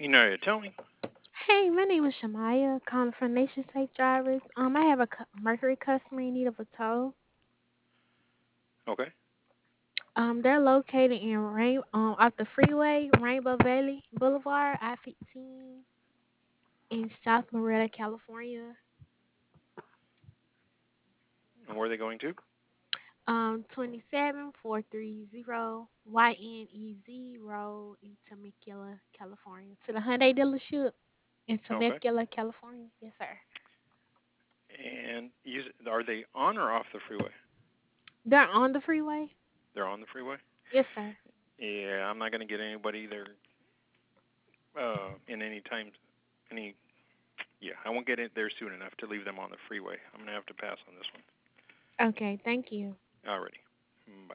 You know, tell me. Hey, my name is Shamaya, calling from Nation Safe Drivers. I have a Mercury customer in need of a tow. Okay. They're located in off the freeway, Rainbow Valley Boulevard, I-15, in South Loretta, California. 'Where are they going to? 27430 YNEZ Road in Temecula, California. To the Hyundai dealership in Okay. Temecula, California. Yes, sir. And are they on or off the freeway? They're on the freeway. They're on the freeway. Yes, sir. Yeah, I'm not going to get anybody there in any time. Any. Yeah, I won't get it there soon enough to leave them on the freeway. I'm going to have to pass on this one. Okay, thank you. Alrighty. Bye.